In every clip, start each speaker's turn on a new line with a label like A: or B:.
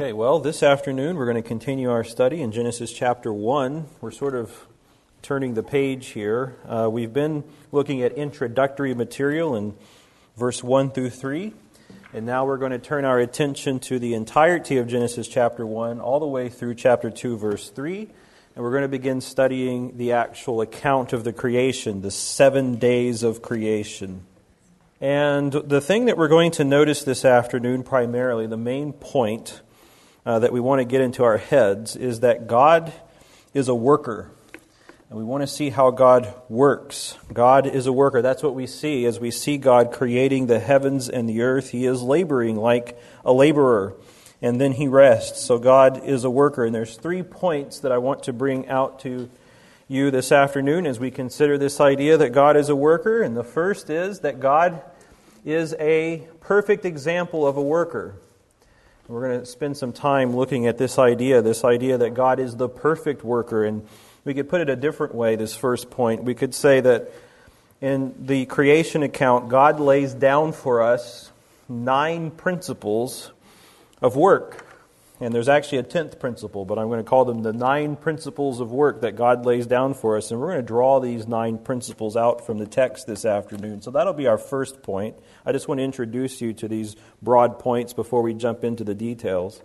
A: Okay, well, this afternoon we're going to continue our study in Genesis chapter 1. We're sort of turning the page here. We've been looking at introductory material in verse 1 through 3, and now we're going to turn our attention to the entirety of Genesis chapter 1 all the way through chapter 2, verse 3, and we're going to begin studying the actual account of the creation, the 7 days of creation. And the thing that we're going to notice this afternoon primarily, the main point that we want to get into our heads is that God is a worker. And we want to see how God works. God is a worker. That's what we see as we see God creating the heavens and the earth. He is laboring like a laborer, and then He rests. So God is a worker. And there's 3 points that I want to bring out to you this afternoon as we consider this idea that God is a worker. And the first is that God is a perfect example of a worker. We're going to spend some time looking at this idea that God is the perfect worker. And we could put it a different way, this first point. We could say that in the creation account, God lays down for us 9 principles of work. And there's actually a 10th principle, but I'm going to call them the 9 principles of work that God lays down for us. And we're going to draw these 9 principles out from the text this afternoon. So that'll be our first point. I just want to introduce you to these broad points before we jump into the details.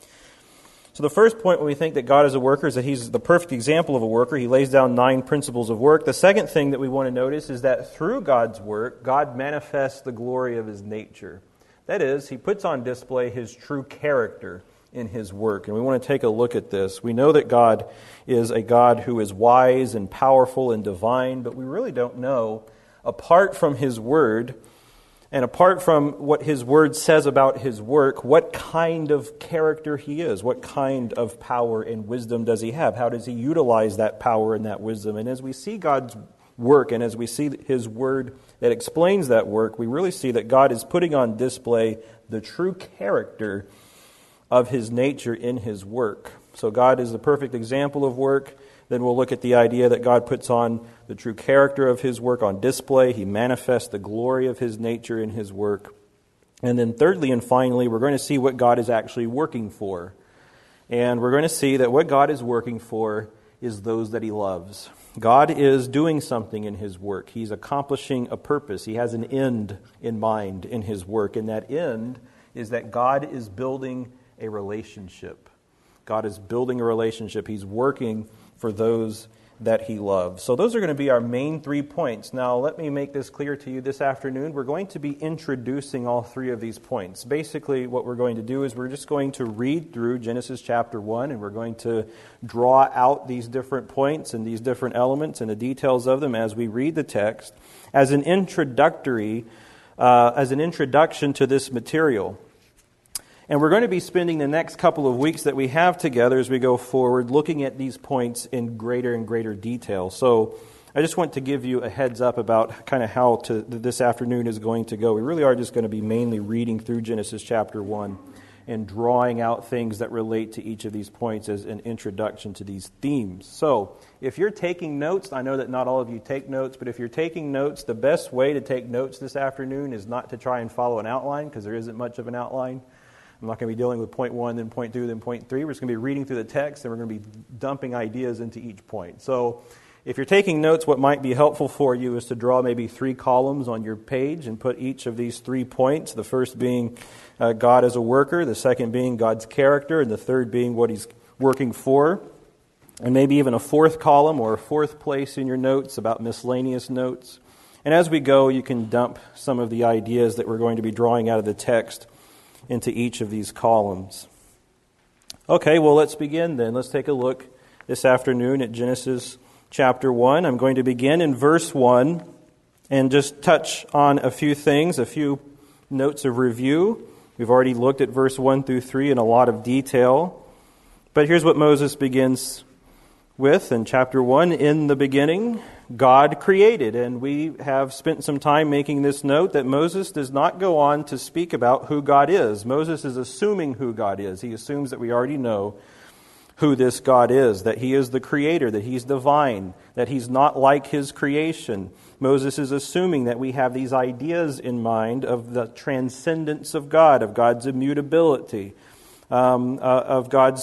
A: So the first point when we think that God is a worker is that He's the perfect example of a worker. He lays down 9 principles of work. The second thing that we want to notice is that through God's work, God manifests the glory of His nature. That is, He puts on display His true character in His work. And we want to take a look at this. We know that God is a God who is wise and powerful and divine, but we really don't know, apart from His Word, and apart from what His Word says about His work, what kind of character He is, what kind of power and wisdom does He have, how does He utilize that power and that wisdom. And as we see God's work, and as we see His Word that explains that work, we really see that God is putting on display the true character of His nature in His work. So God is the perfect example of work. Then we'll look at the idea that God puts on the true character of His work on display. He manifests the glory of His nature in His work. And then thirdly and finally, we're going to see what God is actually working for. And we're going to see that what God is working for is those that He loves. God is doing something in His work. He's accomplishing a purpose. He has an end in mind in His work. And that end is that God is building a relationship. God is building a relationship. He's working for those that He loves. So those are going to be our main 3 points. Now, let me make this clear to you this afternoon. We're going to be introducing all 3 of these points. Basically, what we're going to do is we're just going to read through Genesis chapter 1, and we're going to draw out these different points and these different elements and the details of them as we read the text as an introduction to this material. And we're going to be spending the next couple of weeks that we have together as we go forward looking at these points in greater and greater detail. So I just want to give you a heads up about kind of how this afternoon is going to go. We really are just going to be mainly reading through Genesis chapter 1 and drawing out things that relate to each of these points as an introduction to these themes. So if you're taking notes, I know that not all of you take notes, but if you're taking notes, the best way to take notes this afternoon is not to try and follow an outline because there isn't much of an outline. I'm not going to be dealing with point 1, then point 2, then point 3. We're just going to be reading through the text, and we're going to be dumping ideas into each point. So if you're taking notes, what might be helpful for you is to draw maybe 3 columns on your page and put each of these 3 points, the first being God as a worker, the second being God's character, and the third being what He's working for. And maybe even a 4th column or a 4th place in your notes about miscellaneous notes. And as we go, you can dump some of the ideas that we're going to be drawing out of the text into each of these columns. Okay, well, let's begin then. Let's take a look this afternoon at Genesis chapter 1. I'm going to begin in verse 1 and just touch on a few things, a few notes of review. We've already looked at verse 1 through 3 in a lot of detail. But here's what Moses begins with in chapter 1. In the beginning, God created. And we have spent some time making this note that Moses does not go on to speak about who God is. Moses is assuming who God is. He assumes that we already know who this God is, that He is the Creator, that He's divine, that He's not like His creation. Moses is assuming that we have these ideas in mind of the transcendence of God, of God's immutability, of God's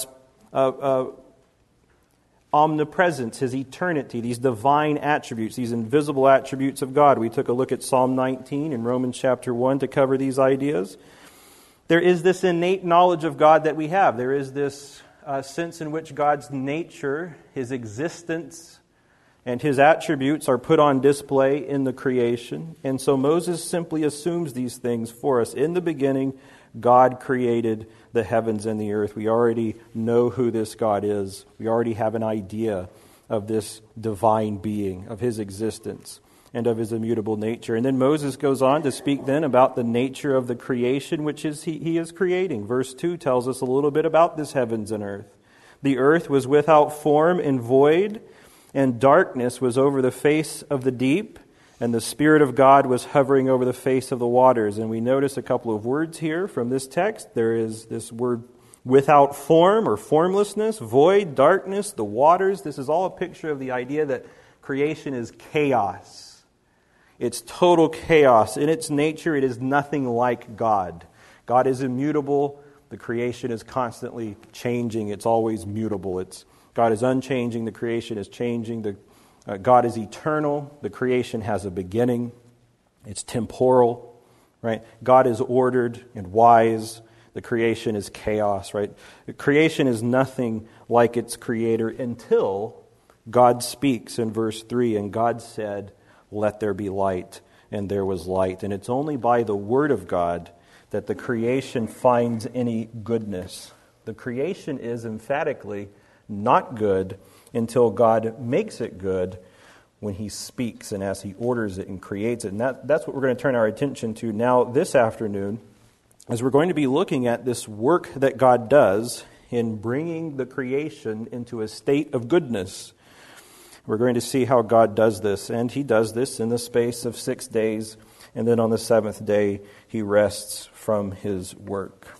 A: omnipresence, His eternity, these divine attributes, these invisible attributes of God. We took a look at Psalm 19 and Romans chapter 1 to cover these ideas. There is this innate knowledge of God that we have. There is this sense in which God's nature, His existence, and His attributes are put on display in the creation. And so Moses simply assumes these things for us. In the beginning, God created the heavens and the earth. We already know who this God is. We already have an idea of this divine being, of His existence, and of His immutable nature. And then Moses goes on to speak then about the nature of the creation, which is He is creating. Verse 2 tells us a little bit about this heavens and earth. The earth was without form and void, and darkness was over the face of the deep, and the Spirit of God was hovering over the face of the waters. And we notice a couple of words here from this text. There is this word without form or formlessness, void, darkness, the waters. This is all a picture of the idea that creation is chaos. It's total chaos. In its nature, it is nothing like God. God is immutable. The creation is constantly changing. It's always mutable. God is unchanging. The creation is changing. God is eternal. The creation has a beginning. It's temporal, right? God is ordered and wise. The creation is chaos, right? The creation is nothing like its creator until God speaks in verse 3. And God said, "Let there be light," and there was light. And it's only by the word of God that the creation finds any goodness. The creation is emphatically not good until God makes it good when He speaks and as He orders it and creates it. And that's what we're going to turn our attention to now this afternoon, as we're going to be looking at this work that God does in bringing the creation into a state of goodness. We're going to see how God does this, and He does this in the space of 6 days, and then on the seventh day He rests from His work.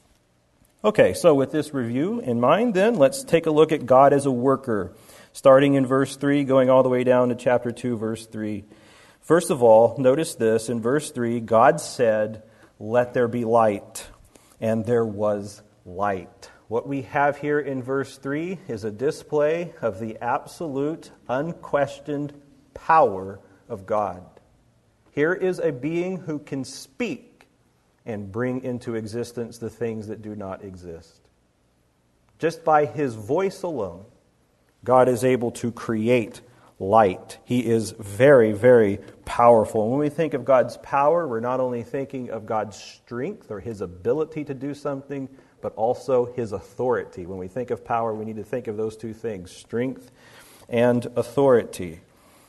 A: Okay, so with this review in mind, then, let's take a look at God as a worker, starting in verse 3, going all the way down to chapter 2, verse 3. First of all, notice this, in verse 3, God said, "Let there be light," and there was light. What we have here in verse 3 is a display of the absolute, unquestioned power of God. Here is a being who can speak and bring into existence the things that do not exist. Just by His voice alone, God is able to create light. He is very, very powerful. And when we think of God's power, we're not only thinking of God's strength or His ability to do something, but also His authority. When we think of power, we need to think of those two things, strength and authority.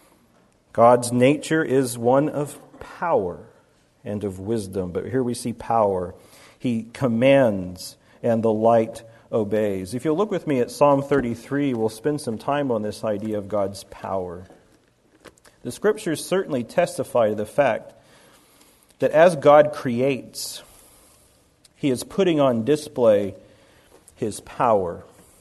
A: God's nature is one of power and of wisdom, but here we see power. He commands, and the light obeys. If you'll look with me at Psalm 33, we'll spend some time on this idea of God's power. The Scriptures certainly testify to the fact that as God creates, He is putting on display His power.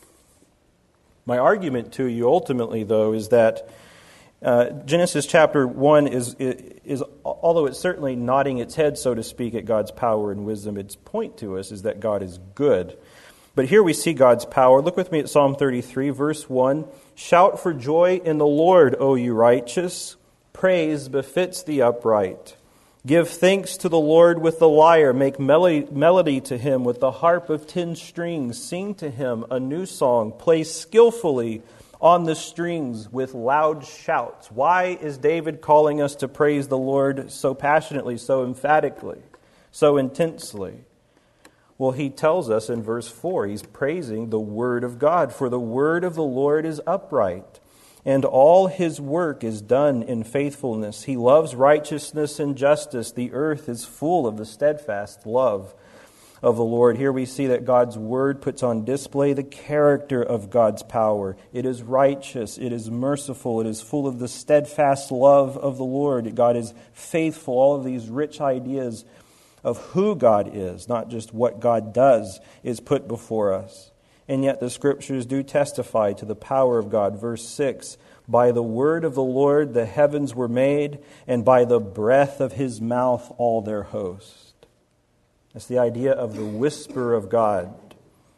A: My argument to you ultimately, though, is that Genesis chapter 1 is, although it's certainly nodding its head, so to speak, at God's power and wisdom, its point to us is that God is good. But here we see God's power. Look with me at Psalm 33, verse 1. "Shout for joy in the Lord, O you righteous. Praise befits the upright. Give thanks to the Lord with the lyre. Make melody to Him with the harp of 10 strings. Sing to Him a new song. Play skillfully on the strings with loud shouts." Why is David calling us to praise the Lord so passionately, so emphatically, so intensely? Well, he tells us in verse 4, he's praising the Word of God. "For the word of the Lord is upright, and all His work is done in faithfulness. He loves righteousness and justice. The earth is full of the steadfast love of the Lord." Here we see that God's Word puts on display the character of God's power. It is righteous, it is merciful, it is full of the steadfast love of the Lord. God is faithful. All of these rich ideas of who God is, not just what God does, is put before us. And yet the Scriptures do testify to the power of God. Verse 6, "By the word of the Lord the heavens were made, and by the breath of His mouth all their host." That's the idea of the whisper of God.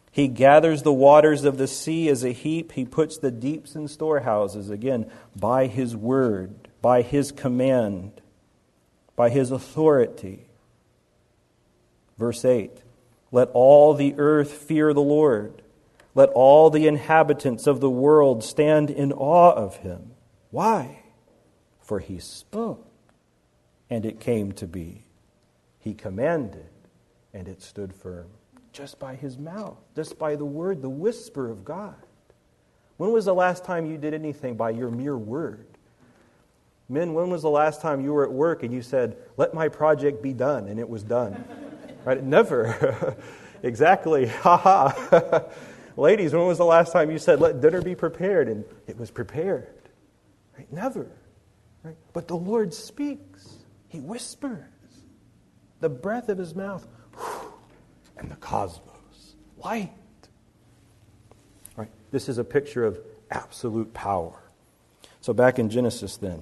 A: He gathers the waters of the sea as a heap. He puts the deeps in storehouses. Again, by His word, by His command, by His authority. Verse 8, let all the earth fear the Lord. Let all the inhabitants of the world stand in awe of Him. Why? For He spoke, and it came to be. He commanded, and it stood firm. Just by His mouth, just by the word, the whisper of God. When was the last time you did anything by your mere word? Men, when was the last time you were at work and you said, let my project be done, and it was done? Right? Never. Exactly. Ha ha. Ladies, when was the last time you said, let dinner be prepared, and it was prepared? Right? Never. Right? But the Lord speaks. He whispers. The breath of His mouth. And the cosmos. Light. Right? This is a picture of absolute power. So back in Genesis then.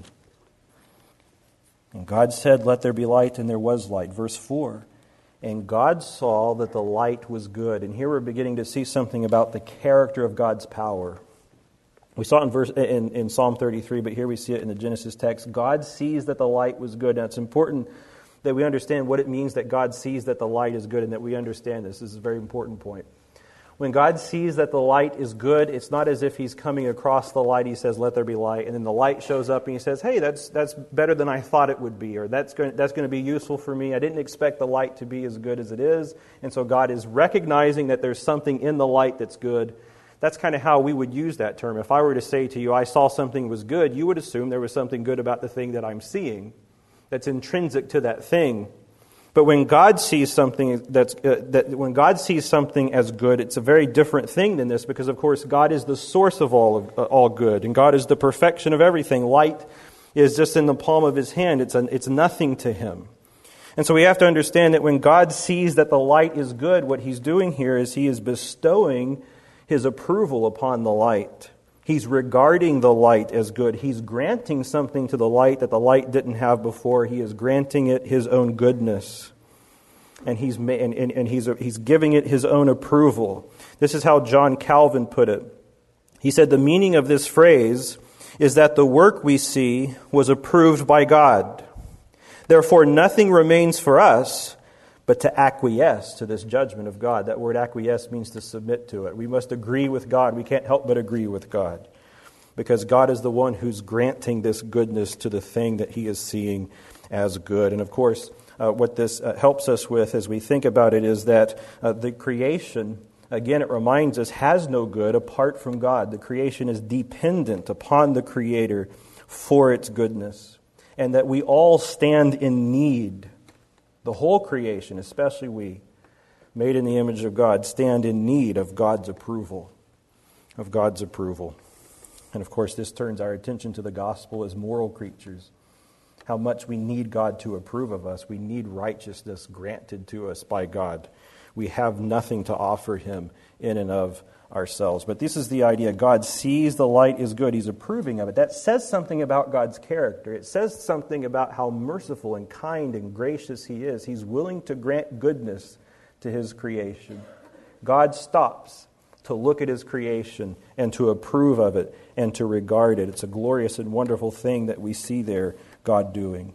A: And God said, let there be light, and there was light. Verse 4. And God saw that the light was good. And here we're beginning to see something about the character of God's power. We saw it in Psalm 33, but here we see it in the Genesis text. God sees that the light was good. Now it's important that we understand what it means that God sees that the light is good, and that we understand this. This is a very important point. When God sees that the light is good, it's not as if He's coming across the light. He says, let there be light. And then the light shows up and He says, hey, that's better than I thought it would be. Or that's going to be useful for me. I didn't expect the light to be as good as it is. And so God is recognizing that there's something in the light that's good. That's kind of how we would use that term. If I were to say to you, I saw something was good, you would assume there was something good about the thing that I'm seeing that's intrinsic to that thing. But when God sees something when God sees something as good, it's a very different thing than this, because of course God is the source of all good, and God is the perfection of everything. Light is just in the palm of His hand; it's nothing to Him. And so we have to understand that when God sees that the light is good, what He's doing here is He is bestowing His approval upon the light. He's regarding the light as good. He's granting something to the light that the light didn't have before. He is granting it His own goodness. And he's giving it His own approval. This is how John Calvin put it. He said, the meaning of this phrase is that the work we see was approved by God. Therefore, nothing remains for us but to acquiesce to this judgment of God. That word acquiesce means to submit to it. We must agree with God. We can't help but agree with God, because God is the one who's granting this goodness to the thing that He is seeing as good. And of course, what this helps us with as we think about it is that the creation, again, it reminds us, has no good apart from God. The creation is dependent upon the Creator for its goodness, and that we all stand in need. The whole creation, especially we, made in the image of God, stand in need of God's approval. Of God's approval. And of course, this turns our attention to the gospel as moral creatures. How much we need God to approve of us. We need righteousness granted to us by God. We have nothing to offer Him in and of ourselves. But this is the idea. God sees the light is good. He's approving of it. That says something about God's character. It says something about how merciful and kind and gracious He is. He's willing to grant goodness to His creation. God stops to look at His creation and to approve of it and to regard it. It's a glorious and wonderful thing that we see there God doing.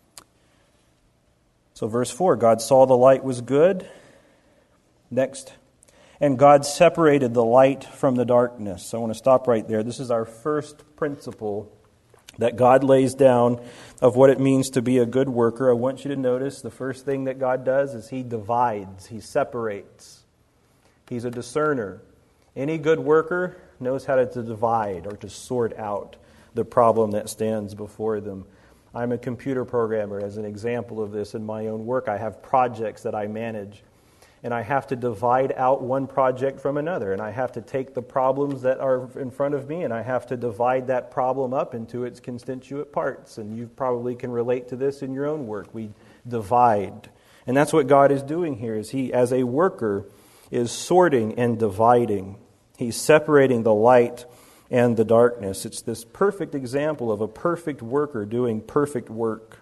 A: So verse 4, God saw the light was good. Next, and God separated the light from the darkness. I want to stop right there. This is our first principle that God lays down of what it means to be a good worker. I want you to notice the first thing that God does is He divides, He separates. He's a discerner. Any good worker knows how to divide or to sort out the problem that stands before them. I'm a computer programmer. As an example of this in my own work, I have projects that I manage. And I have to divide out one project from another. And I have to take the problems that are in front of me, and I have to divide that problem up into its constituent parts. And you probably can relate to this in your own work. We divide. And that's what God is doing here, is He, as a worker, is sorting and dividing. He's separating the light and the darkness. It's this perfect example of a perfect worker doing perfect work.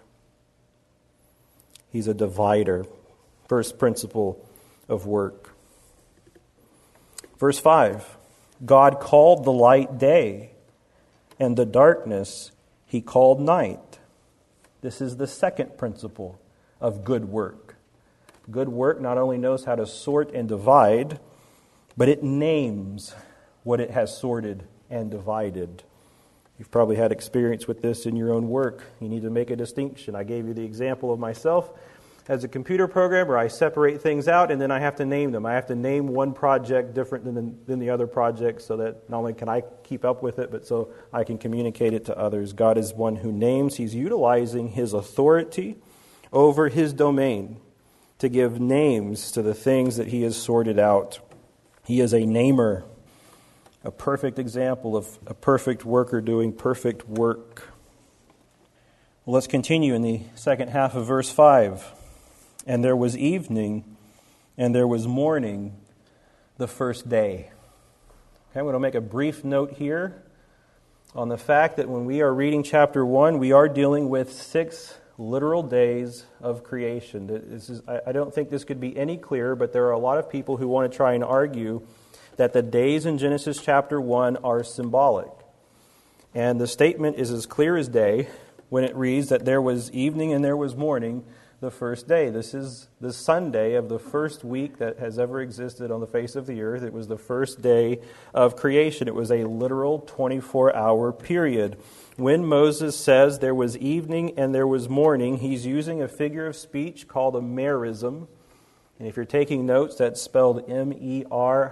A: He's a divider. First principle of work. Verse 5, God called the light day, and the darkness He called night. This is the second principle of good work. Good work not only knows how to sort and divide, but it names what it has sorted and divided. You've probably had experience with this in your own work. You need to make a distinction. I gave you the example of myself as a computer programmer. I separate things out and then I have to name them. I have to name one project different than the other project so that not only can I keep up with it, but so I can communicate it to others. God is one who names. He's utilizing His authority over His domain to give names to the things that He has sorted out. He is a namer, a perfect example of a perfect worker doing perfect work. Well, let's continue in the second half of verse 5. And there was evening, and there was morning, the first day. Okay, I'm going to make a brief note here on the fact that when we are reading chapter 1, we are dealing with 6 literal days of creation. I don't think this could be any clearer, but there are a lot of people who want to try and argue that the days in Genesis chapter 1 are symbolic. And the statement is as clear as day when it reads that there was evening and there was morning the first day. This is the Sunday of the first week that has ever existed on the face of the earth. It was the first day of creation. It was a literal 24-hour period. When Moses says there was evening and there was morning, he's using a figure of speech called a merism. And if you're taking notes, that's spelled merism,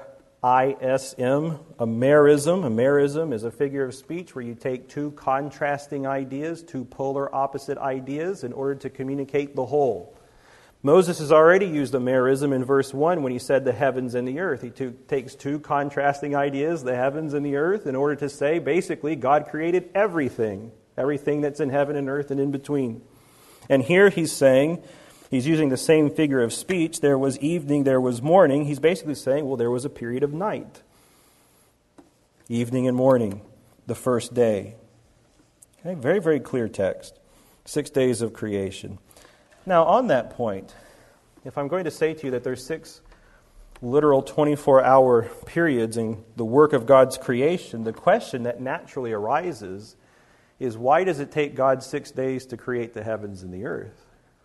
A: a merism. A merism is a figure of speech where you take two contrasting ideas, two polar opposite ideas, in order to communicate the whole. Moses has already used a merism in verse 1 when he said the heavens and the earth. He takes two contrasting ideas, the heavens and the earth, in order to say, basically, God created everything that's in heaven and earth and in between. And here he's saying, he's using the same figure of speech. There was evening, there was morning. He's basically saying, well, there was a period of night. Evening and morning, the first day. Okay, very, very clear text. 6 days of creation. Now, on that point, if I'm going to say to you that there's 6 literal 24-hour periods in the work of God's creation, the question that naturally arises is, why does it take God 6 days to create the heavens and the earth?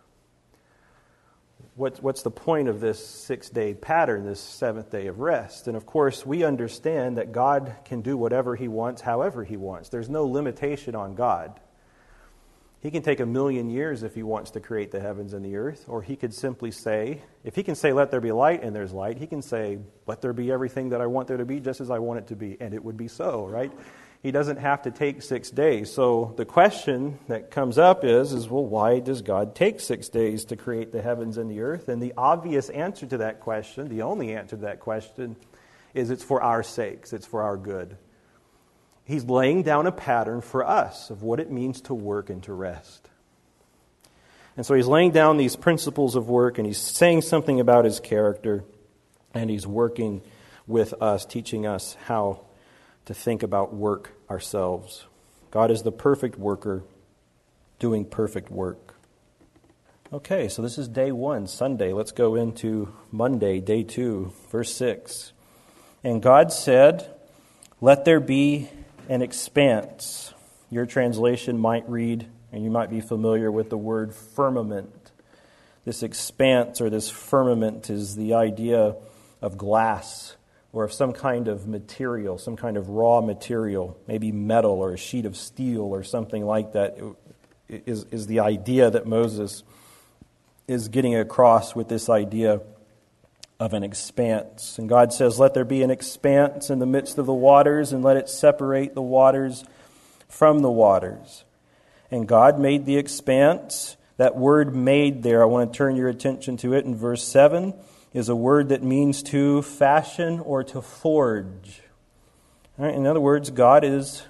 A: What's the point of this 6-day pattern, this 7th day of rest? And of course, we understand that God can do whatever He wants, however He wants. There's no limitation on God. He can take 1,000,000 years if He wants to create the heavens and the earth, or He could simply say, if He can say, let there be light, and there's light, He can say, let there be everything that I want there to be, just as I want it to be, and it would be so, right? He doesn't have to take 6 days. So the question that comes up is, well, why does God take 6 days to create the heavens and the earth? And the obvious answer to that question, the only answer to that question, is it's for our sakes, it's for our good. He's laying down a pattern for us of what it means to work and to rest. And so He's laying down these principles of work, and He's saying something about His character, and He's working with us, teaching us how to think about work ourselves. God is the perfect worker, doing perfect work. Okay, so this is day 1, Sunday. Let's go into Monday, day 2, verse 6. And God said, let there be an expanse. Your translation might read, and you might be familiar with the word firmament. This expanse or this firmament is the idea of glass or of some kind of material, some kind of raw material, maybe metal or a sheet of steel or something like that, is the idea that Moses is getting across with this idea of an expanse. And God says, let there be an expanse in the midst of the waters, and let it separate the waters from the waters. And God made the expanse. That word made there, I want to turn your attention to it in verse 7, is a word that means to fashion or to forge. All right, in other words, God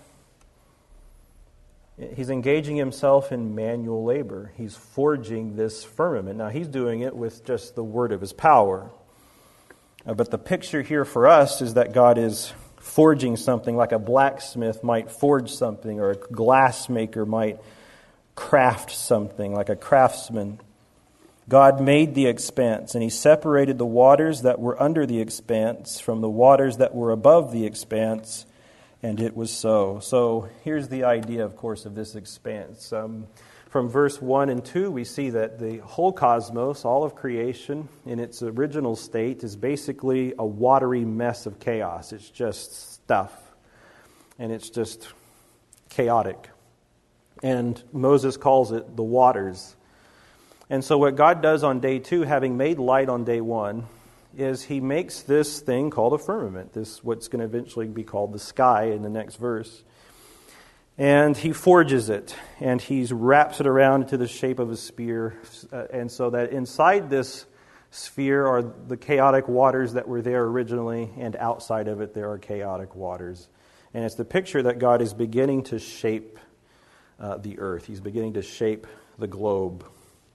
A: He's engaging Himself in manual labor. He's forging this firmament. Now, He's doing it with just the word of His power. But the picture here for us is that God is forging something like a blacksmith might forge something, or a glassmaker might craft something, like a craftsman. God made the expanse, and He separated the waters that were under the expanse from the waters that were above the expanse, and it was so. So here's the idea, of course, of this expanse. From verse 1 and 2, we see that the whole cosmos, all of creation, in its original state, is basically a watery mess of chaos. It's just stuff, and it's just chaotic. And Moses calls it the waters. And so what God does on day 2, having made light on day 1, is He makes this thing called a firmament, this what's going to eventually be called the sky in the next verse. And He forges it, and He wraps it around into the shape of a spear, and so that inside this sphere are the chaotic waters that were there originally, and outside of it there are chaotic waters. And it's the picture that God is beginning to shape the earth. He's beginning to shape the globe.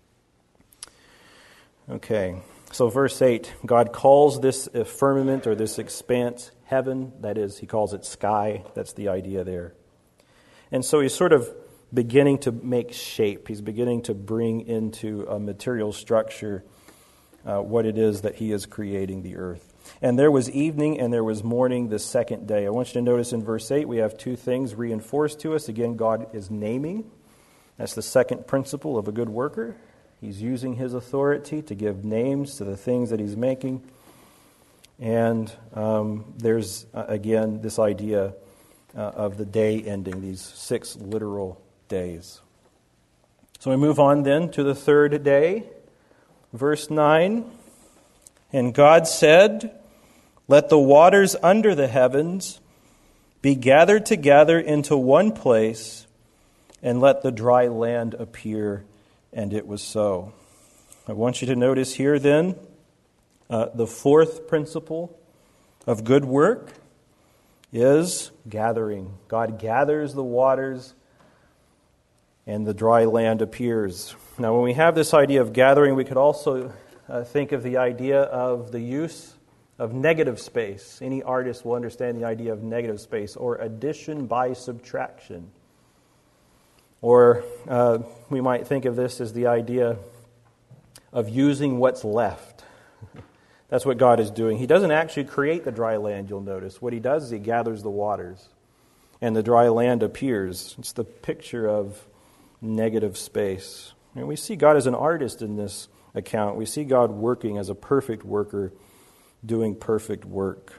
A: Okay, so verse 8, God calls this firmament or this expanse heaven. That is, He calls it sky. That's the idea there. And so He's sort of beginning to make shape. He's beginning to bring into a material structure what it is that He is creating the earth. And there was evening and there was morning the second day. I want you to notice in verse 8 we have two things reinforced to us. Again, God is naming. That's the second principle of a good worker. He's using His authority to give names to the things that He's making. And there's, again, this idea of the day ending, these 6 literal days. So we move on then to the third day. Verse 9, and God said, let the waters under the heavens be gathered together into one place, and let the dry land appear. And it was so. I want you to notice here then the fourth principle of good work is gathering. God gathers the waters and the dry land appears. Now when we have this idea of gathering, we could also think of the idea of the use of negative space. Any artist will understand the idea of negative space, or addition by subtraction. Or we might think of this as the idea of using what's left. That's what God is doing. He doesn't actually create the dry land, you'll notice. What He does is He gathers the waters, and the dry land appears. It's the picture of negative space. And we see God as an artist in this account. We see God working as a perfect worker, doing perfect work.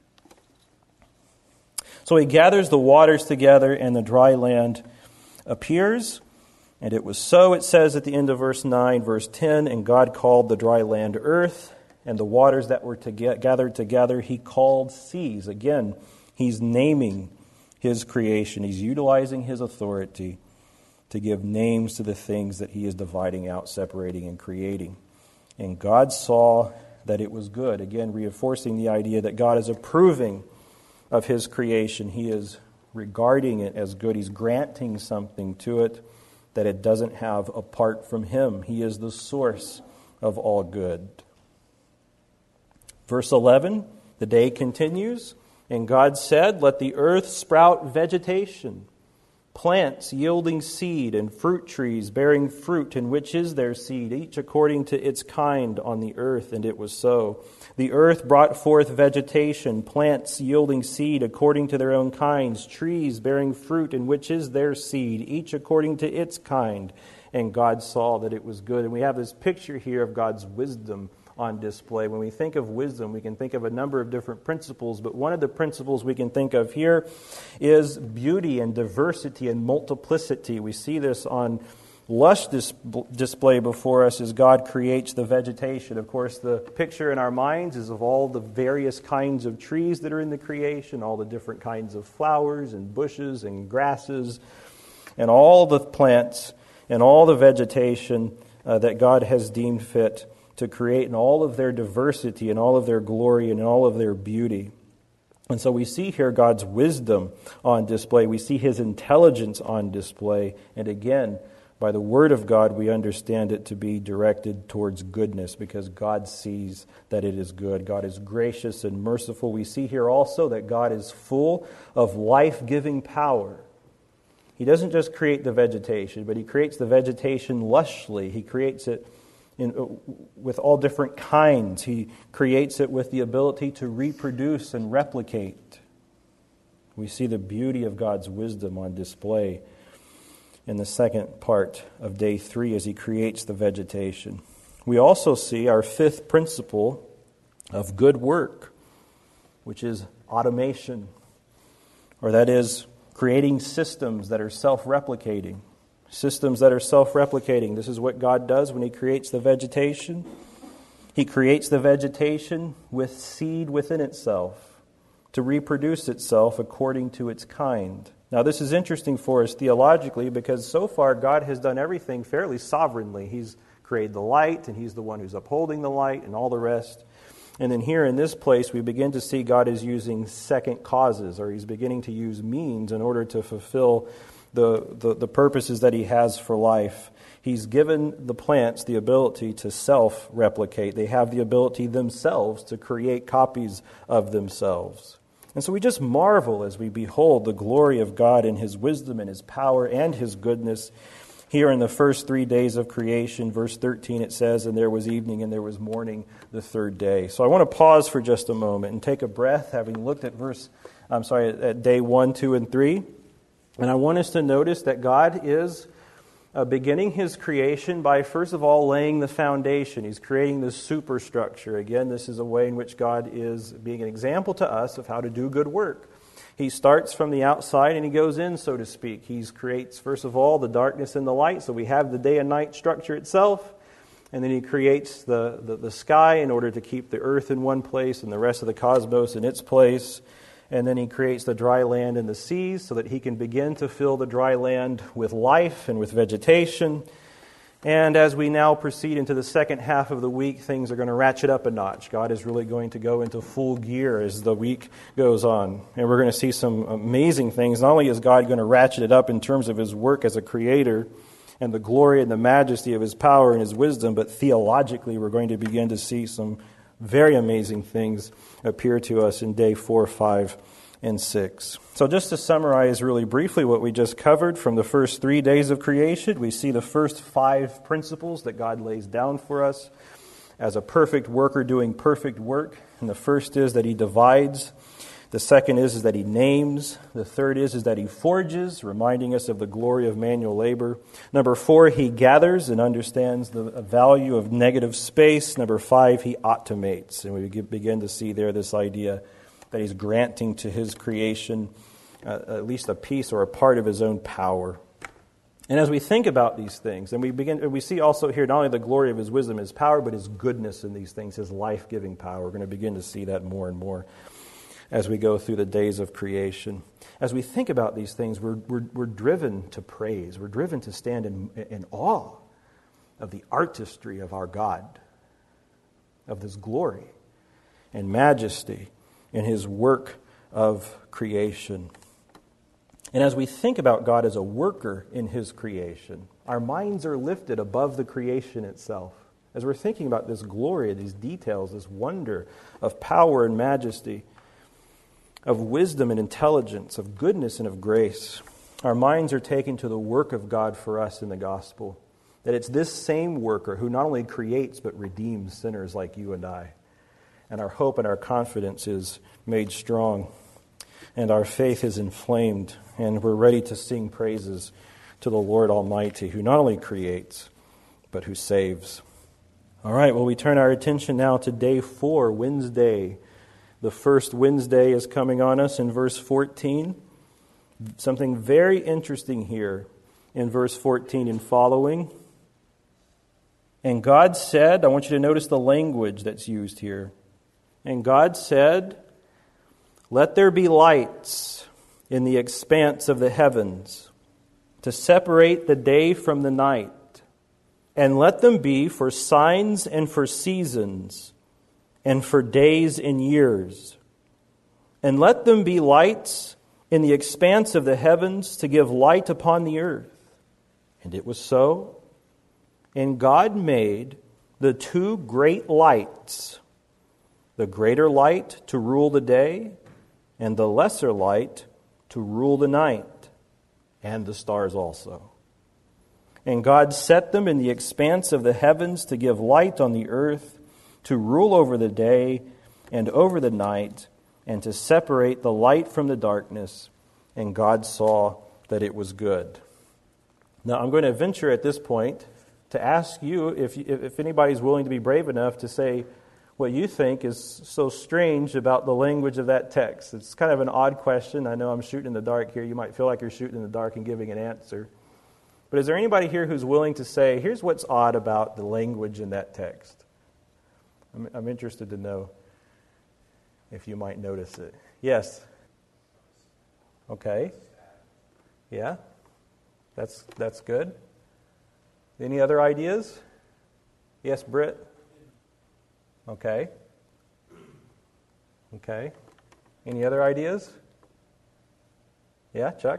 A: So He gathers the waters together, and the dry land appears, and it was so, it says at the end of verse 9, verse 10, and God called the dry land earth, and the waters that were gathered together He called seas. Again, He's naming His creation. He's utilizing His authority to give names to the things that He is dividing out, separating, and creating. And God saw that it was good. Again, reinforcing the idea that God is approving of His creation. He is regarding it as good. He's granting something to it that it doesn't have apart from Him. He is the source of all good. Verse 11, the day continues, and God said, let the earth sprout vegetation, plants yielding seed, and fruit trees bearing fruit, in which is their seed, each according to its kind on the earth. And it was so. The earth brought forth vegetation, plants yielding seed according to their own kinds, trees bearing fruit, in which is their seed, each according to its kind. And God saw that it was good. And we have this picture here of God's wisdom on display. When we think of wisdom, we can think of a number of different principles, but one of the principles we can think of here is beauty and diversity and multiplicity. We see this on lush display before us as God creates the vegetation. Of course, the picture in our minds is of all the various kinds of trees that are in the creation, all the different kinds of flowers and bushes and grasses, and all the plants and all the vegetation that God has deemed fit to create, in all of their diversity and all of their glory and all of their beauty. And so we see here God's wisdom on display. We see His intelligence on display. And again, by the Word of God, we understand it to be directed towards goodness, because God sees that it is good. God is gracious and merciful. We see here also that God is full of life-giving power. He doesn't just create the vegetation, but He creates the vegetation lushly. He creates it with all different kinds. He creates it with the ability to reproduce and replicate. We see the beauty of God's wisdom on display in the second part of day 3 as He creates the vegetation. We also see our fifth principle of good work, which is automation, or that is creating systems that are self-replicating. Systems that are self-replicating. This is what God does when He creates the vegetation. He creates the vegetation with seed within itself to reproduce itself according to its kind. Now, this is interesting for us theologically because so far God has done everything fairly sovereignly. He's created the light, and He's the one who's upholding the light and all the rest. And then here in this place, we begin to see God is using second causes, or He's beginning to use means in order to fulfill the purposes that He has for life. He's given the plants the ability to self-replicate. They have the ability themselves to create copies of themselves. And so we just marvel as we behold the glory of God in His wisdom and His power and His goodness. Here in the first 3 days of creation, verse 13, it says, "And there was evening and there was morning the third day." So I want to pause for just a moment and take a breath, having looked at at day 1, 2, and 3. And I want us to notice that God is beginning His creation by, first of all, laying the foundation. He's creating the superstructure. Again, this is a way in which God is being an example to us of how to do good work. He starts from the outside and He goes in, so to speak. He creates, first of all, the darkness and the light. So we have the day and night structure itself. And then He creates the sky in order to keep the earth in one place and the rest of the cosmos in its place. And then He creates the dry land and the seas so that He can begin to fill the dry land with life and with vegetation. And as we now proceed into the second half of the week, things are going to ratchet up a notch. God is really going to go into full gear as the week goes on. And we're going to see some amazing things. Not only is God going to ratchet it up in terms of His work as a creator and the glory and the majesty of His power and His wisdom, but theologically we're going to begin to see some very amazing things appear to us in day 4, 5, and 6. So just to summarize really briefly what we just covered from the first 3 days of creation, we see the first 5 principles that God lays down for us as a perfect worker doing perfect work. And the first is that He divides. The second is that He names. The third is that He forges, reminding us of the glory of manual labor. Number 4, He gathers and understands the value of negative space. Number 5, He automates. And we begin to see there this idea that He's granting to His creation at least a piece or a part of His own power. And as we think about these things, and we see also here not only the glory of His wisdom, His power, but His goodness in these things, His life-giving power. We're going to begin to see that more and more as we go through the days of creation. As we think about these things, we're driven to praise. We're driven to stand in awe of the artistry of our God, of His glory and majesty in His work of creation. And as we think about God as a worker in His creation, our minds are lifted above the creation itself. As we're thinking about this glory, these details, this wonder of power and majesty, of wisdom and intelligence, of goodness and of grace, our minds are taken to the work of God for us in the gospel. That it's this same worker who not only creates but redeems sinners like you and I. And our hope and our confidence is made strong. And our faith is inflamed. And we're ready to sing praises to the Lord Almighty, who not only creates, but who saves. All right, well, we turn our attention now to day 4, Wednesday. The first Wednesday is coming on us in verse 14. Something very interesting here in verse 14 and following. And God said, I want you to notice the language that's used here. And God said, "Let there be lights in the expanse of the heavens to separate the day from the night, and let them be for signs and for seasons and for days and years. And let them be lights in the expanse of the heavens to give light upon the earth." And it was so. And God made the 2 great lights, the greater light to rule the day, and the lesser light to rule the night, and the stars also. And God set them in the expanse of the heavens to give light on the earth, to rule over the day and over the night, and to separate the light from the darkness. And God saw that it was good. Now, I'm going to venture at this point to ask you if anybody's willing to be brave enough to say what you think is so strange about the language of that text. It's kind of an odd question. I know I'm shooting in the dark here. You might feel like you're shooting in the dark and giving an answer. But is there anybody here who's willing to say, here's what's odd about the language in that text? I'm interested to know if you might notice it. Yes? Okay. Yeah? That's good. Any other ideas? Yes, Britt? Okay. Okay. Any other ideas? Yeah, Chuck?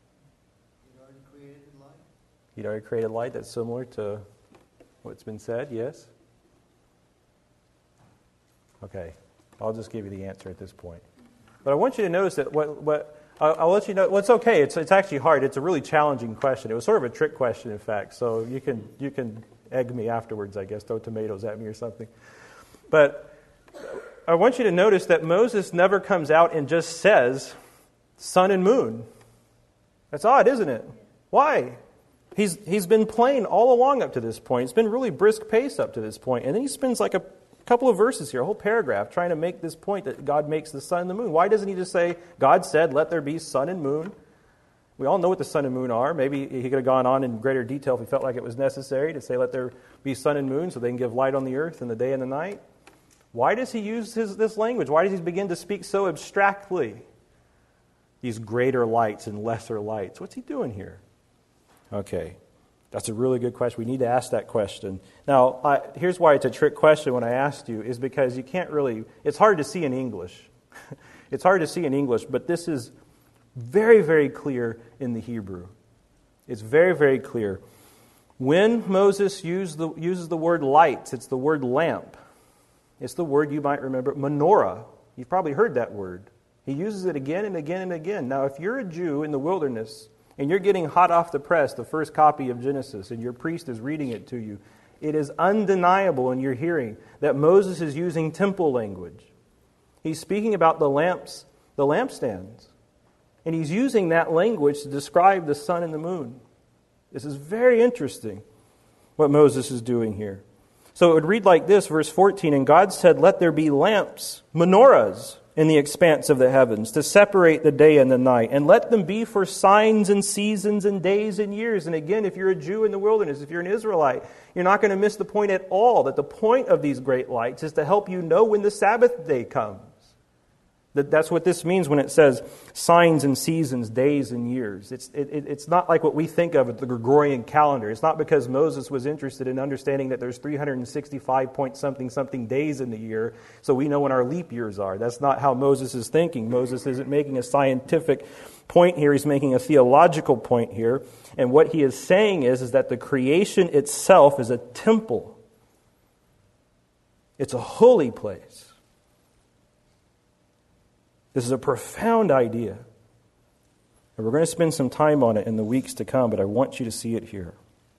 A: He'd already created light. That's similar to what's been said, yes? Okay. I'll just give you the answer at this point. But I want you to notice that I'll let you know. Well, it's okay. It's actually hard. It's a really challenging question. It was sort of a trick question, in fact. So you can egg me afterwards, I guess, throw tomatoes at me or something. But I want you to notice that Moses never comes out and just says sun and moon. That's odd, isn't it? Why? He's been playing all along up to this point. It's been really brisk pace up to this point. And then he spends like a couple of verses here, a whole paragraph, trying to make this point that God makes the sun and the moon. Why doesn't he just say, God said, let there be sun and moon? We all know what the sun and moon are. Maybe he could have gone on in greater detail if he felt like it was necessary to say, let there be sun and moon so they can give light on the earth in the day and the night. Why does he use this language? Why does he begin to speak so abstractly? These greater lights and lesser lights. What's he doing here? Okay, that's a really good question. We need to ask that question. Now, here's why it's a trick question when I asked you, is because you can't really, it's hard to see in English. It's hard to see in English, but this is very, very clear in the Hebrew. It's very, very clear. When Moses uses the word lights, it's the word lamp. It's the word you might remember, menorah. You've probably heard that word. He uses it again and again and again. Now, if you're a Jew in the wilderness and you're getting hot off the press the first copy of Genesis and your priest is reading it to you, it is undeniable in your hearing that Moses is using temple language. He's speaking about the lamps, the lampstands. And he's using that language to describe the sun and the moon. This is very interesting, what Moses is doing here. So it would read like this, verse 14, and God said, let there be lamps, menorahs, in the expanse of the heavens, to separate the day and the night, and let them be for signs and seasons and days and years. And again, if you're a Jew in the wilderness, if you're an Israelite, you're not going to miss the point at all, that the point of these great lights is to help you know when the Sabbath day comes. That's what this means when it says signs and seasons, days and years. It's not like what we think of as the Gregorian calendar. It's not because Moses was interested in understanding that there's 365 point something days in the year, so we know when our leap years are. That's not how Moses is thinking. Moses isn't making a scientific point here. He's making a theological point here. And what he is saying is that the creation itself is a temple. It's a holy place. This is a profound idea. And we're going to spend some time on it in the weeks to come, but I want you to see it here.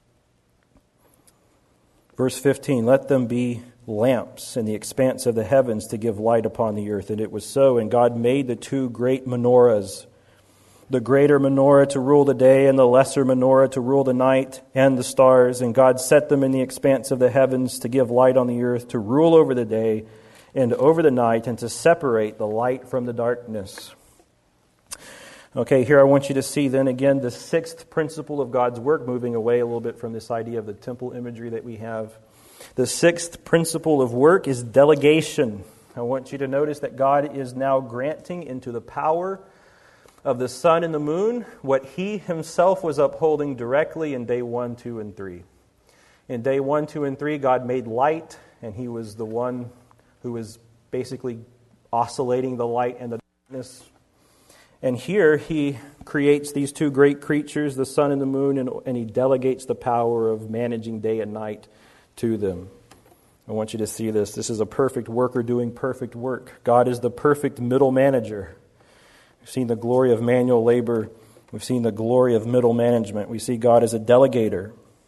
A: Verse 15, let them be lamps in the expanse of the heavens to give light upon the earth. And it was so, and God made the two great menorahs, the greater menorah to rule the day and the lesser menorah to rule the night and the stars. And God set them in the expanse of the heavens to give light on the earth, to rule over the day and over the night, and to separate the light from the darkness. Okay, here I want you to see then again the sixth principle of God's work, moving away a little bit from this idea of the temple imagery that we have. The sixth principle of work is delegation. I want you to notice that God is now granting into the power of the sun and the moon what He Himself was upholding directly in day 1, 2, and 3. In day 1, 2, and 3, God made light, and He was the one who was basically oscillating the light and the darkness. And here He creates these two great creatures, the sun and the moon, and He delegates the power of managing day and night to them. I want you to see this. This is a perfect worker doing perfect work. God is the perfect middle manager. We've seen the glory of manual labor. We've seen the glory of middle management. We see God as a delegator.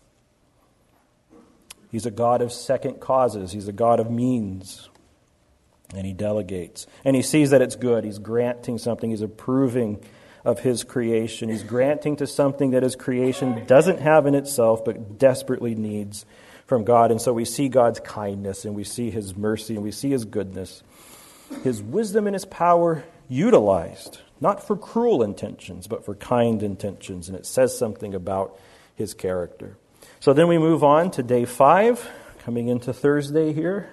A: He's a God of second causes. He's a God of means. And he delegates. And he sees that it's good. He's granting something. He's approving of his creation. He's granting to something that his creation doesn't have in itself, but desperately needs from God. And so we see God's kindness, and we see his mercy, and we see his goodness. His wisdom and his power utilized, not for cruel intentions, but for kind intentions. And it says something about his character. So then we move on to day 5, coming into Thursday here.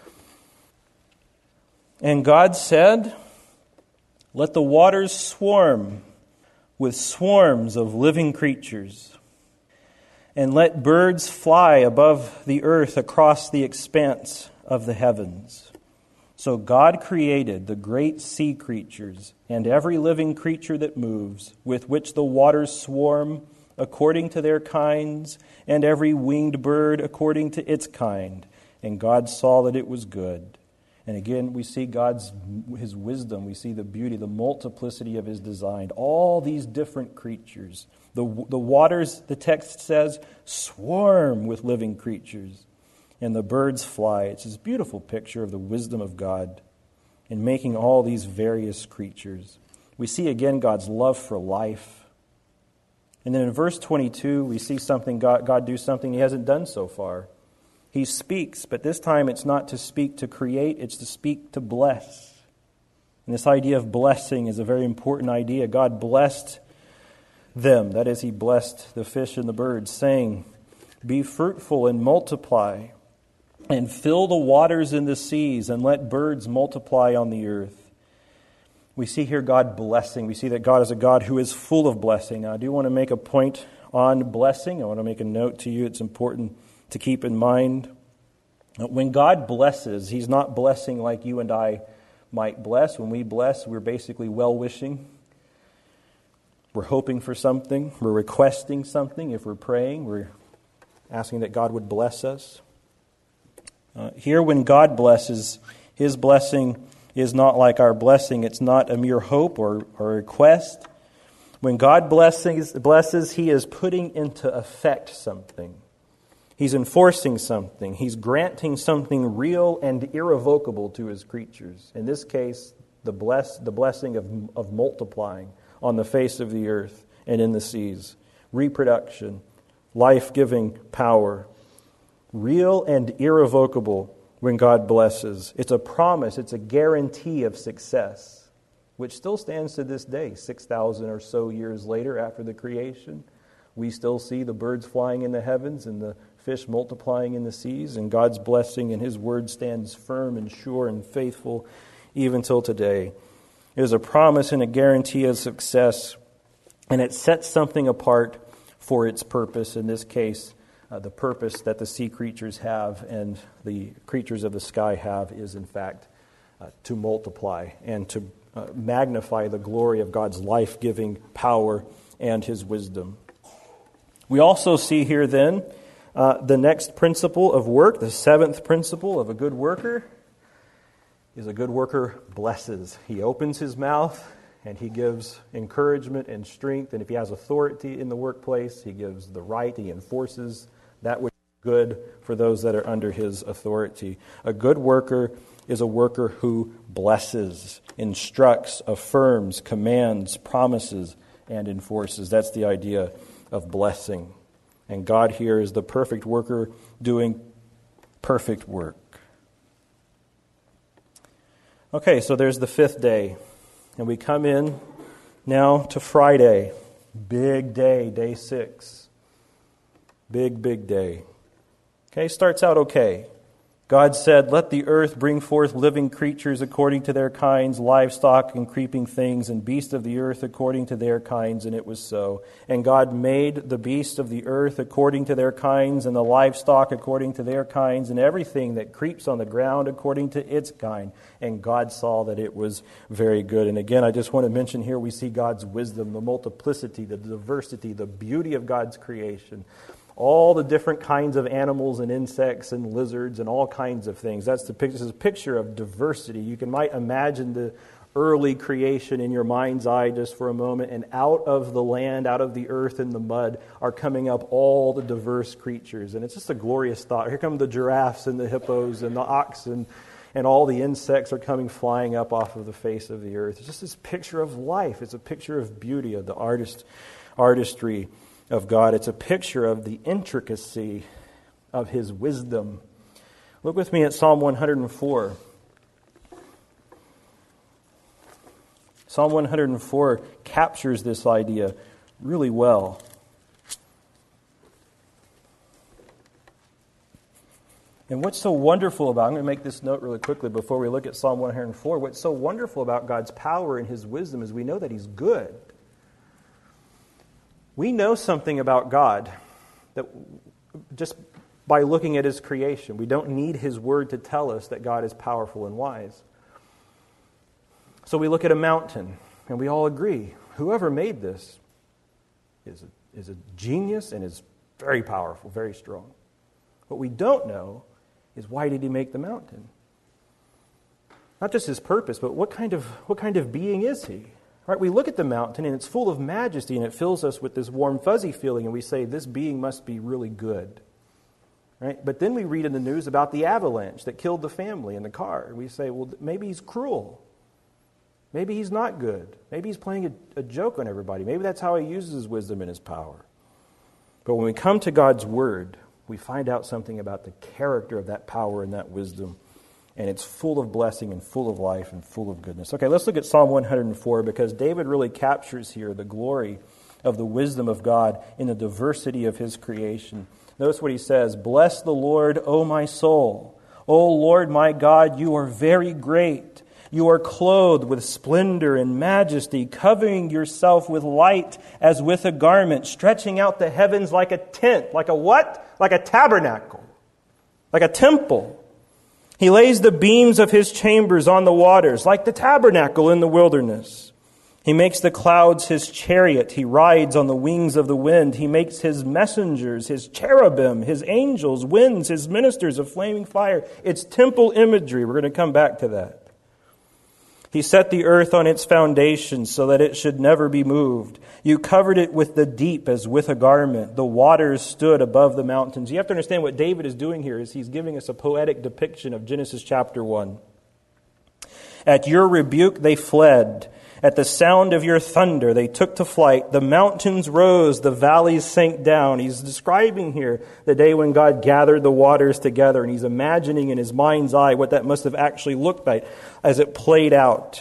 A: And God said, "Let the waters swarm with swarms of living creatures, and let birds fly above the earth across the expanse of the heavens." So God created the great sea creatures and every living creature that moves, with which the waters swarm according to their kinds, and every winged bird according to its kind. And God saw that it was good. And again, we see his wisdom. We see the beauty, the multiplicity of his design. All these different creatures. The waters, the text says, swarm with living creatures. And the birds fly. It's this beautiful picture of the wisdom of God in making all these various creatures. We see again God's love for life. And then in verse 22, we see God do something he hasn't done so far. He speaks, but this time it's not to speak to create, it's to speak to bless. And this idea of blessing is a very important idea. God blessed them, that is, he blessed the fish and the birds, saying, "Be fruitful and multiply, and fill the waters in the seas, and let birds multiply on the earth." We see here God blessing. We see that God is a God who is full of blessing. Now, I do want to make a point on blessing. I want to make a note to you. It's important to keep in mind. When God blesses, he's not blessing like you and I might bless. When we bless, we're basically well-wishing. We're hoping for something. We're requesting something. If we're praying, we're asking that God would bless us. Here, when God blesses, his blessing is not like our blessing. It's not a mere hope or request. When God blesses, he is putting into effect something. He's enforcing something. He's granting something real and irrevocable to his creatures. In this case, the blessing of multiplying on the face of the earth and in the seas. Reproduction, life-giving power. Real and irrevocable when God blesses. It's a promise. It's a guarantee of success, which still stands to this day, 6,000 or so years later after the creation. We still see the birds flying in the heavens and the fish multiplying in the seas, and God's blessing and his word stands firm and sure and faithful even till today. It is a promise and a guarantee of success, and it sets something apart for its purpose. In this case, the purpose that the sea creatures have and the creatures of the sky have is, in fact, to multiply and to magnify the glory of God's life-giving power and his wisdom. We also see here then the next principle of work, the seventh principle of a good worker, is a good worker blesses. He opens his mouth and he gives encouragement and strength. And if he has authority in the workplace, he gives the right, he enforces that which is good for those that are under his authority. A good worker is a worker who blesses, instructs, affirms, commands, promises, and enforces. That's the idea of blessing. And God here is the perfect worker doing perfect work. Okay, so there's the 5th day. And we come in now to Friday. Big day, day 6. Big day. Okay, starts out okay. God said, "Let the earth bring forth living creatures according to their kinds, livestock and creeping things, and beasts of the earth according to their kinds." And it was so. And God made the beasts of the earth according to their kinds, and the livestock according to their kinds, and everything that creeps on the ground according to its kind. And God saw that it was very good. And again, I just want to mention here we see God's wisdom, the multiplicity, the diversity, the beauty of God's creation. All the different kinds of animals and insects and lizards and all kinds of things. This is a picture of diversity. You might imagine the early creation in your mind's eye just for a moment, and out of the land, out of the earth and the mud are coming up all the diverse creatures. And it's just a glorious thought. Here come the giraffes and the hippos and the oxen, and all the insects are coming flying up off of the face of the earth. It's just this picture of life. It's a picture of beauty, of the artistry of God. It's a picture of the intricacy of His wisdom. Look with me at Psalm 104. Psalm 104 captures this idea really well. And what's so wonderful about, I'm going to make this note really quickly before we look at Psalm 104. What's so wonderful about God's power and His wisdom is we know that He's good. We know something about God that just by looking at His creation. We don't need His word to tell us that God is powerful and wise. So we look at a mountain, and we all agree, whoever made this is a genius and is very powerful, very strong. What we don't know is, why did He make the mountain? Not just His purpose, but what kind of being is He? Right? We look at the mountain, and it's full of majesty, and it fills us with this warm, fuzzy feeling, and we say, this being must be really good. Right? But then we read in the news about the avalanche that killed the family in the car, and we say, well, maybe He's cruel. Maybe He's not good. Maybe He's playing a joke on everybody. Maybe that's how He uses His wisdom and His power. But when we come to God's Word, we find out something about the character of that power and that wisdom. And it's full of blessing and full of life and full of goodness. Okay, let's look at Psalm 104, because David really captures here the glory of the wisdom of God in the diversity of His creation. Notice what he says, "Bless the Lord, O my soul. O Lord my God, you are very great. You are clothed with splendor and majesty, covering yourself with light as with a garment, stretching out the heavens like a tent." Like a what? Like a tabernacle. Like a temple. He lays the beams of His chambers on the waters, like the tabernacle in the wilderness. He makes the clouds His chariot. He rides on the wings of the wind. He makes His messengers, His cherubim, His angels, winds, His ministers of flaming fire. It's temple imagery. We're going to come back to that. He set the earth on its foundations so that it should never be moved. You covered it with the deep as with a garment. The waters stood above the mountains. You have to understand what David is doing here is he's giving us a poetic depiction of Genesis chapter 1. At your rebuke they fled. At the sound of your thunder they took to flight. The mountains rose, the valleys sank down. He's describing here the day when God gathered the waters together, and he's imagining in his mind's eye what that must have actually looked like as it played out.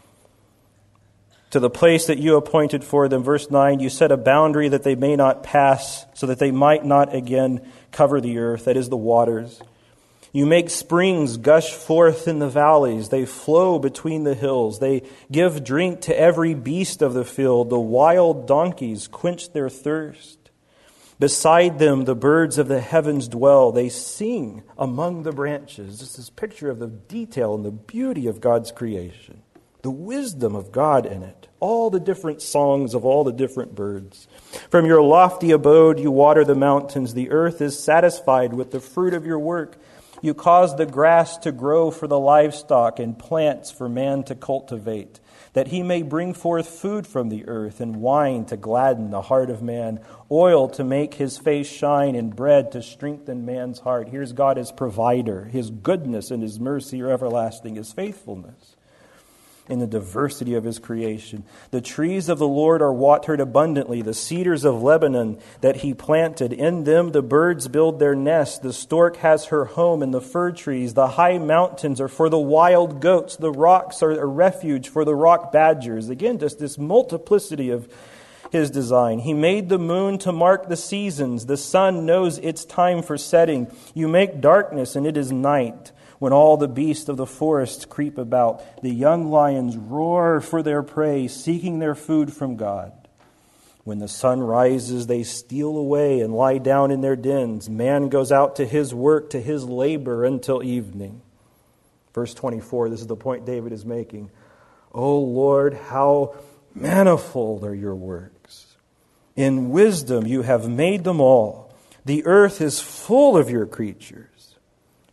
A: To the place that you appointed for them, verse 9, you set a boundary that they may not pass, so that they might not again cover the earth, that is the waters. You make springs gush forth in the valleys. They flow between the hills. They give drink to every beast of the field. The wild donkeys quench their thirst. Beside them, the birds of the heavens dwell. They sing among the branches. This is a picture of the detail and the beauty of God's creation. The wisdom of God in it. All the different songs of all the different birds. From your lofty abode, you water the mountains. The earth is satisfied with the fruit of your work. You cause the grass to grow for the livestock and plants for man to cultivate, that he may bring forth food from the earth and wine to gladden the heart of man, oil to make his face shine and bread to strengthen man's heart. Here's God as provider. His goodness and His mercy are everlasting, His faithfulness in the diversity of His creation. The trees of the Lord are watered abundantly, the cedars of Lebanon that He planted. In them the birds build their nests. The stork has her home in the fir trees. The high mountains are for the wild goats. The rocks are a refuge for the rock badgers. Again, just this multiplicity of His design. He made the moon to mark the seasons. The sun knows its time for setting. You make darkness and it is night. When all the beasts of the forest creep about, the young lions roar for their prey, seeking their food from God. When the sun rises, they steal away and lie down in their dens. Man goes out to his work, to his labor until evening. Verse 24, this is the point David is making. O Lord, how manifold are your works. In wisdom you have made them all. The earth is full of your creatures.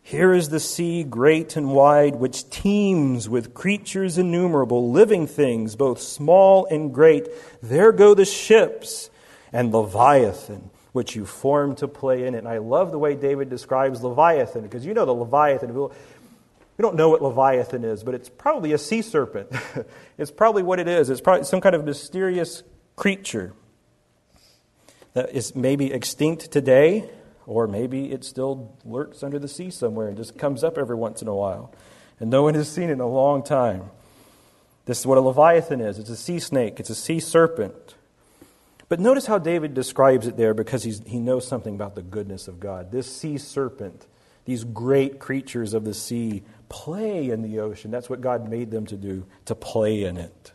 A: Here is the sea, great and wide, which teems with creatures innumerable, living things, both small and great. There go the ships and Leviathan, which you formed to play in it. And I love the way David describes Leviathan, because you know the Leviathan. We don't know what Leviathan is, but it's probably a sea serpent. It's probably what it is. It's probably some kind of mysterious creature that is maybe extinct today, or maybe it still lurks under the sea somewhere and just comes up every once in a while. And no one has seen it in a long time. This is what a Leviathan is. It's a sea snake. It's a sea serpent. But notice how David describes it there, because he knows something about the goodness of God. This sea serpent, these great creatures of the sea, play in the ocean. That's what God made them to do, to play in it.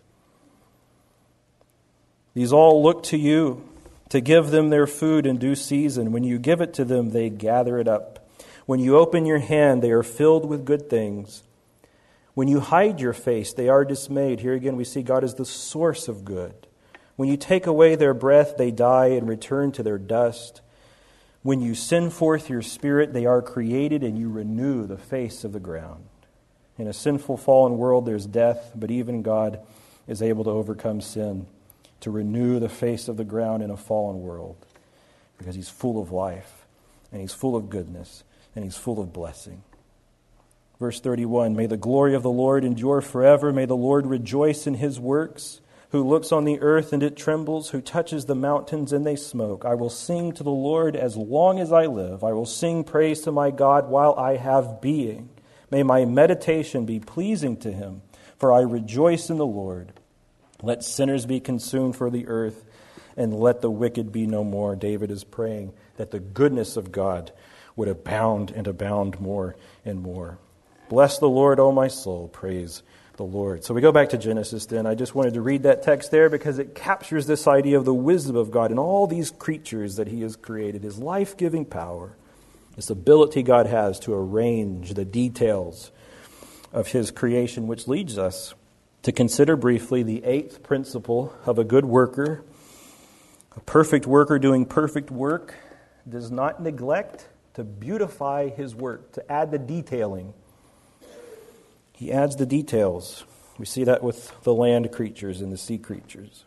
A: These all look to you to give them their food in due season. When you give it to them, they gather it up. When you open your hand, they are filled with good things. When you hide your face, they are dismayed. Here again, we see God as the source of good. When you take away their breath, they die and return to their dust. When you send forth your Spirit, they are created, and you renew the face of the ground. In a sinful, fallen world, there's death, but even God is able to overcome sin, to renew the face of the ground in a fallen world, because He's full of life, and He's full of goodness, and He's full of blessing. Verse 31, may the glory of the Lord endure forever. May the Lord rejoice in His works, who looks on the earth and it trembles, who touches the mountains and they smoke. I will sing to the Lord as long as I live. I will sing praise to my God while I have being. May my meditation be pleasing to Him, for I rejoice in the Lord. Let sinners be consumed for the earth, and let the wicked be no more. David is praying that the goodness of God would abound and abound more and more. Bless the Lord, O my soul. Praise the Lord. So we go back to Genesis then. I just wanted to read that text there because it captures this idea of the wisdom of God and all these creatures that He has created, His life-giving power, this ability God has to arrange the details of His creation, which leads us to consider briefly the eighth principle of a good worker. A perfect worker doing perfect work does not neglect to beautify his work, to add the detailing. He adds the details. We see that with the land creatures and the sea creatures.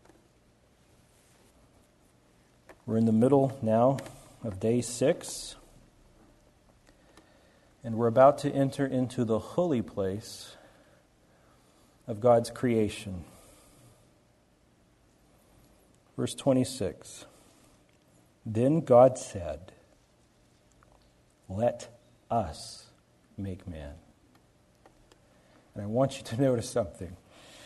A: We're in the middle now of day 6, and we're about to enter into the holy place of God's creation. Verse 26. Then God said, let us make man. And I want you to notice something.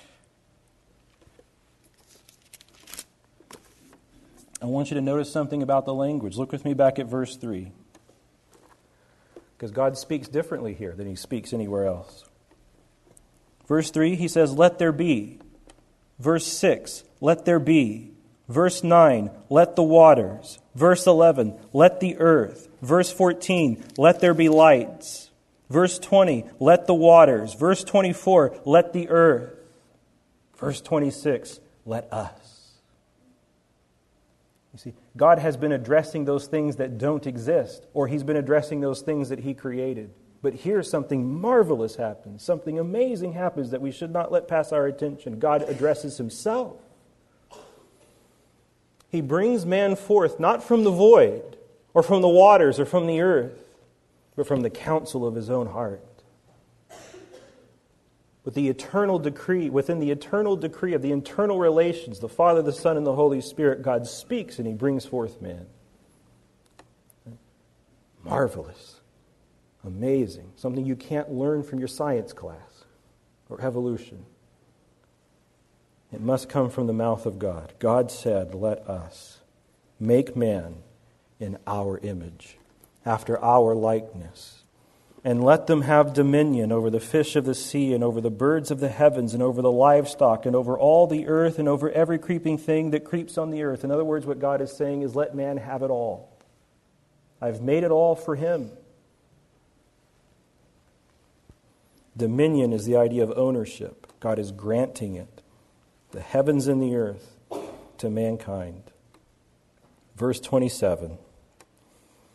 A: I want you to notice something about the language. Look with me back at verse 3. Because God speaks differently here than He speaks anywhere else. Verse 3, He says, let there be. Verse 6, let there be. Verse 9, let the waters. Verse 11, let the earth. Verse 14, let there be lights. Verse 20, let the waters. Verse 24, let the earth. Verse 26, let us. You see, God has been addressing those things that don't exist, or He's been addressing those things that He created. But here something marvelous happens, something amazing happens that we should not let pass our attention. God addresses Himself. He brings man forth not from the void, or from the waters, or from the earth, but from the counsel of His own heart. With the eternal decree, within the eternal decree of the internal relations, the Father, the Son, and the Holy Spirit, God speaks and He brings forth man. Marvelous. Amazing. Something you can't learn from your science class or evolution. It must come from the mouth of God. God said, let us make man in our image, after our likeness, and let them have dominion over the fish of the sea and over the birds of the heavens and over the livestock and over all the earth and over every creeping thing that creeps on the earth. In other words, what God is saying is let man have it all. I've made it all for him. Dominion is the idea of ownership. God is granting it, the heavens and the earth, to mankind. Verse 27.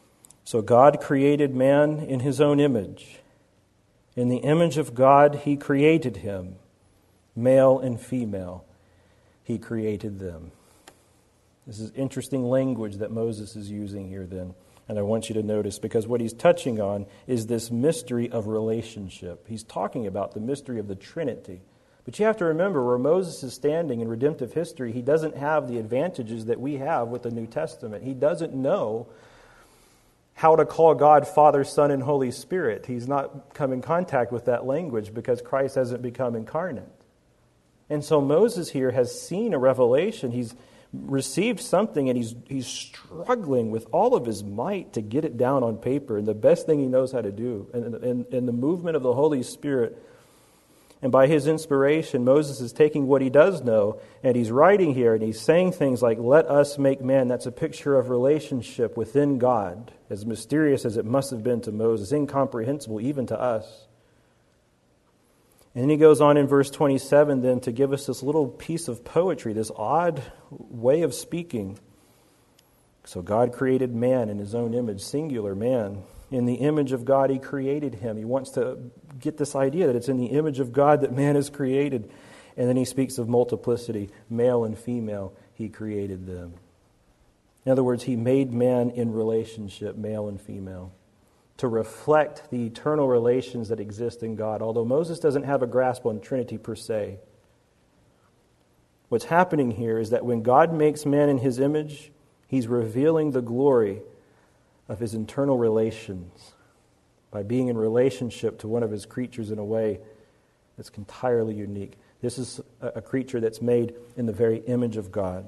A: So God created man in his own image. In the image of God he created him. Male and female he created them. This is interesting language that Moses is using here then. And I want you to notice, because what he's touching on is this mystery of relationship. He's talking about the mystery of the Trinity. But you have to remember, where Moses is standing in redemptive history, he doesn't have the advantages that we have with the New Testament. He doesn't know how to call God Father, Son, and Holy Spirit. He's not come in contact with that language because Christ hasn't become incarnate. And so Moses here has seen a revelation. He's received something, and he's struggling with all of his might to get it down on paper, and the best thing he knows how to do. And in the movement of the Holy Spirit, and by his inspiration, Moses is taking what he does know, and he's writing here, and he's saying things like, let us make man. That's a picture of relationship within God, as mysterious as it must have been to Moses, incomprehensible even to us. And then he goes on in verse 27 then to give us this little piece of poetry, this odd way of speaking. So God created man in his own image, singular man. In the image of God he created him. He wants to get this idea that it's in the image of God that man is created. And then he speaks of multiplicity, male and female, he created them. In other words, he made man in relationship, male and female, to reflect the eternal relations that exist in God. Although Moses doesn't have a grasp on Trinity per se, what's happening here is that when God makes man in his image, he's revealing the glory of his internal relations by being in relationship to one of his creatures in a way that's entirely unique. This is a creature that's made in the very image of God.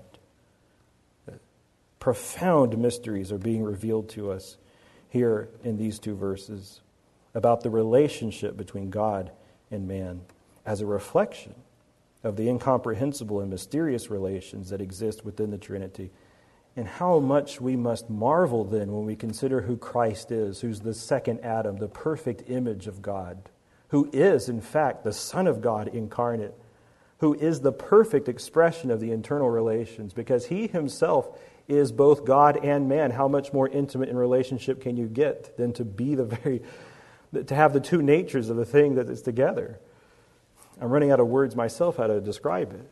A: Profound mysteries are being revealed to us here in these two verses about the relationship between God and man as a reflection of the incomprehensible and mysterious relations that exist within the Trinity. And how much we must marvel then when we consider who Christ is, who's the second Adam, the perfect image of God, who is, in fact, the Son of God incarnate, who is the perfect expression of the internal relations, because he himself is both God and man. How much more intimate in relationship can you get than to have the two natures of the thing that is together? I'm running out of words myself how to describe it.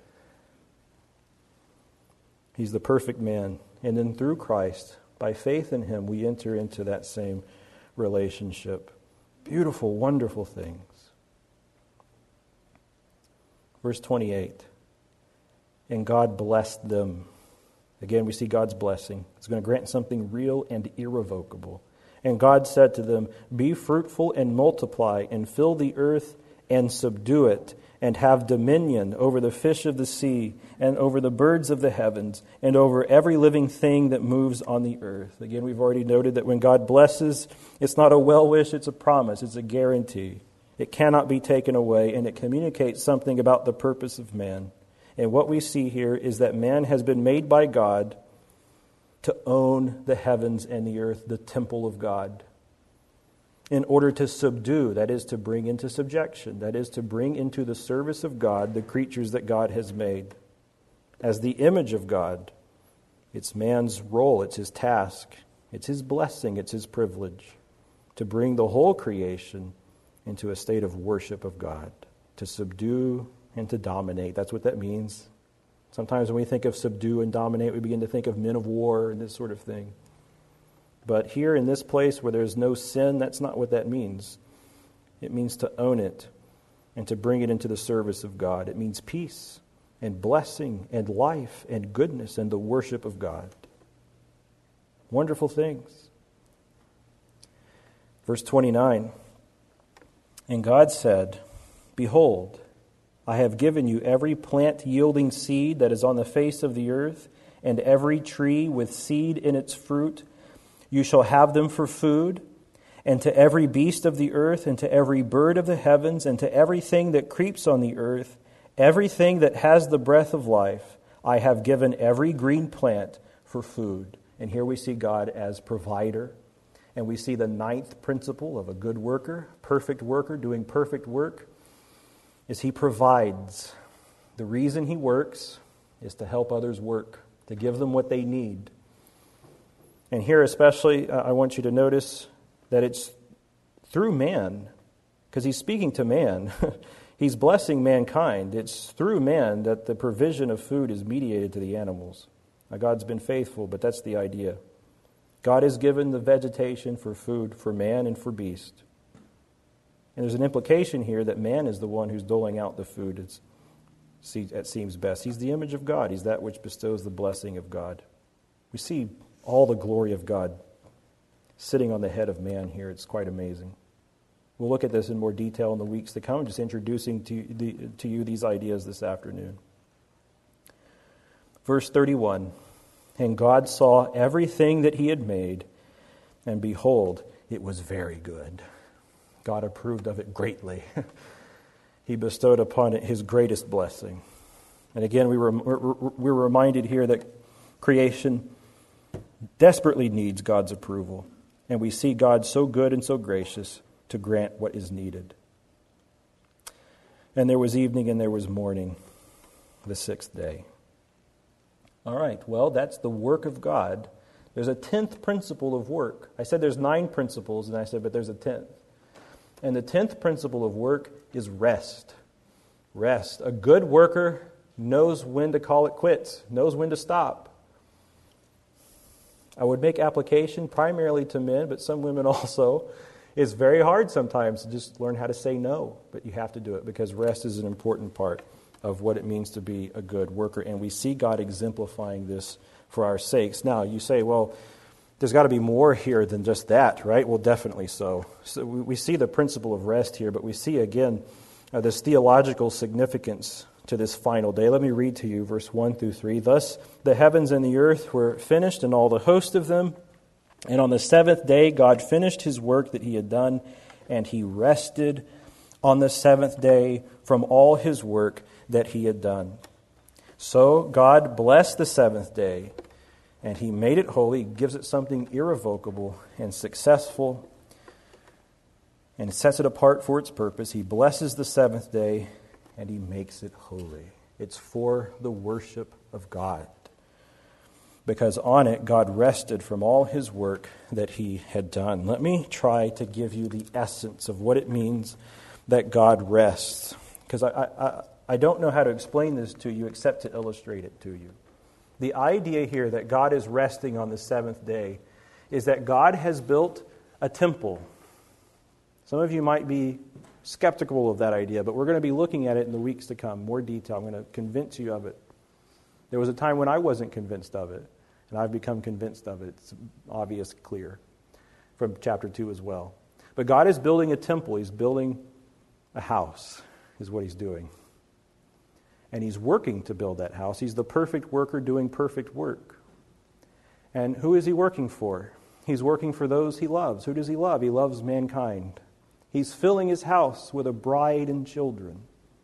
A: He's the perfect man. And then through Christ, by faith in him, we enter into that same relationship. Beautiful, wonderful things. Verse 28. And God blessed them. Again, we see God's blessing. It's going to grant something real and irrevocable. And God said to them, be fruitful and multiply, and fill the earth and subdue it, and have dominion over the fish of the sea, and over the birds of the heavens, and over every living thing that moves on the earth. Again, we've already noted that when God blesses, it's not a well wish, it's a promise, it's a guarantee. It cannot be taken away, and it communicates something about the purpose of man. And what we see here is that man has been made by God to own the heavens and the earth, the temple of God, in order to subdue, that is to bring into subjection, that is to bring into the service of God the creatures that God has made. As the image of God, it's man's role, it's his task, it's his blessing, it's his privilege to bring the whole creation into a state of worship of God, to subdue and to dominate. That's what that means. Sometimes when we think of subdue and dominate, we begin to think of men of war and this sort of thing. But here in this place where there's no sin, that's not what that means. It means to own it and to bring it into the service of God. It means peace and blessing and life and goodness and the worship of God. Wonderful things. Verse 29, and God said, behold, I have given you every plant yielding seed that is on the face of the earth, and every tree with seed in its fruit. You shall have them for food, and to every beast of the earth, and to every bird of the heavens, and to everything that creeps on the earth, everything that has the breath of life, I have given every green plant for food. And here we see God as provider, and we see the ninth principle of a good worker, perfect worker doing perfect work, is he provides. The reason he works is to help others work, to give them what they need. And here especially, I want you to notice that it's through man, because he's speaking to man. He's blessing mankind. It's through man that the provision of food is mediated to the animals. Now, God's been faithful, but that's the idea. God has given the vegetation for food for man and for beast. And there's an implication here that man is the one who's doling out the food it seems best. He's the image of God. He's that which bestows the blessing of God. We see all the glory of God sitting on the head of man here. It's quite amazing. We'll look at this in more detail in the weeks to come. I'm just introducing to you these ideas this afternoon. Verse 31, and God saw everything that he had made, and behold, it was very good. God approved of it greatly. He bestowed upon it his greatest blessing. And again, we're reminded here that creation desperately needs God's approval. And we see God so good and so gracious to grant what is needed. And there was evening and there was morning, the sixth day. All right, well, that's the work of God. There's a 10th principle of work. I said there's 9 principles, and I said, but there's a 10th. And the 10th principle of work is rest. Rest. A good worker knows when to call it quits, knows when to stop. I would make application primarily to men, but some women also. It's very hard sometimes to just learn how to say no, but you have to do it because rest is an important part of what it means to be a good worker. And we see God exemplifying this for our sakes. Now, you say, well, there's got to be more here than just that, right? Well, definitely so. So we see the principle of rest here, but we see again this theological significance to this final day. Let me read to you verse 1 through 3. Thus the heavens and the earth were finished, and all the host of them. And on the seventh day God finished his work that he had done, and he rested on the seventh day from all his work that he had done. So God blessed the seventh day, and he made it holy. He gives it something irrevocable and successful, and sets it apart for its purpose. He blesses the seventh day, and he makes it holy. It's for the worship of God, because on it God rested from all his work that he had done. Let me try to give you the essence of what it means that God rests, because I don't know how to explain this to you except to illustrate it to you. The idea here that God is resting on the seventh day is that God has built a temple. Some of you might be skeptical of that idea, but we're going to be looking at it in the weeks to come, more detail. I'm going to convince you of it. There was a time when I wasn't convinced of it, and I've become convinced of it. It's obvious, clear, from chapter 2 as well. But God is building a temple. He's building a house, is what he's doing. And he's working to build that house. He's the perfect worker doing perfect work. And who is he working for? He's working for those he loves. Who does he love? He loves mankind. He's filling his house with a bride and children.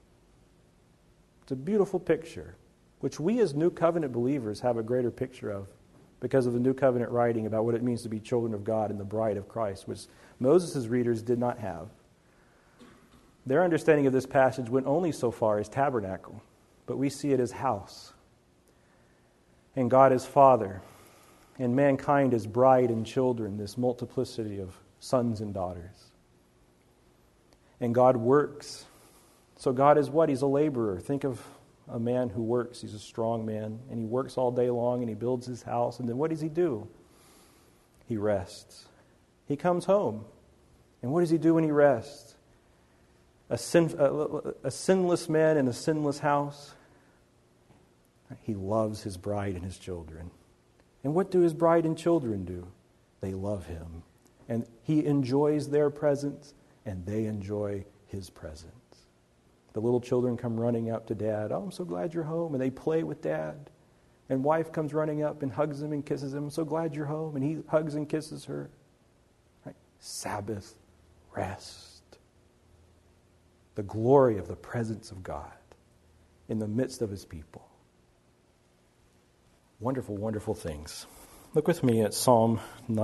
A: It's a beautiful picture, which we as New Covenant believers have a greater picture of because of the New Covenant writing about what it means to be children of God and the bride of Christ, which Moses' readers did not have. Their understanding of this passage went only so far as tabernacle, but we see it as house. And God is Father, and mankind is bride and children, this multiplicity of sons and daughters. And God works. So God is what? He's a laborer. Think of a man who works. He's a strong man, and he works all day long, and he builds his house. And then what does he do? He rests. He comes home. And what does he do when he rests? A sinless man in a sinless house. He loves his bride and his children. And what do his bride and children do? They love him. And he enjoys their presence, and they enjoy his presence. The little children come running up to Dad. Oh, I'm so glad you're home. And they play with Dad. And wife comes running up and hugs him and kisses him. I'm so glad you're home. And he hugs and kisses her. Right? Sabbath rest. The glory of the presence of God in the midst of his people. Wonderful, wonderful things. Look with me at Psalm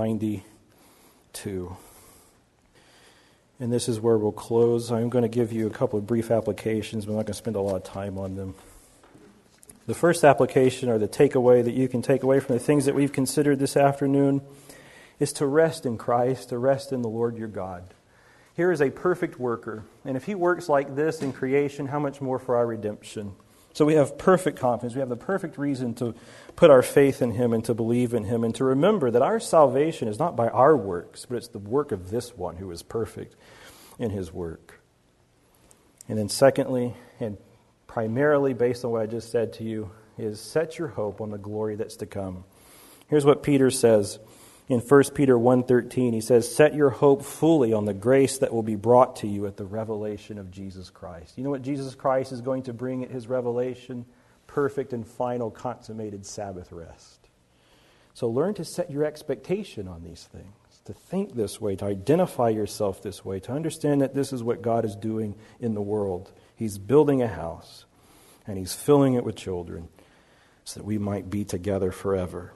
A: 92. And this is where we'll close. I'm going to give you a couple of brief applications, but I'm not going to spend a lot of time on them. The first application, or the takeaway that you can take away from the things that we've considered this afternoon, is to rest in Christ, to rest in the Lord your God. Here is a perfect worker, and if he works like this in creation, how much more for our redemption? So we have perfect confidence. We have the perfect reason to put our faith in him and to believe in him and to remember that our salvation is not by our works, but it's the work of this one who is perfect in his work. And then secondly, and primarily based on what I just said to you, is set your hope on the glory that's to come. Here's what Peter says in 1 Peter 1:13. He says, set your hope fully on the grace that will be brought to you at the revelation of Jesus Christ. You know what Jesus Christ is going to bring at his revelation? Perfect and final consummated Sabbath rest. So learn to set your expectation on these things, to think this way, to identify yourself this way, to understand that this is what God is doing in the world. He's building a house, and he's filling it with children so that we might be together forever.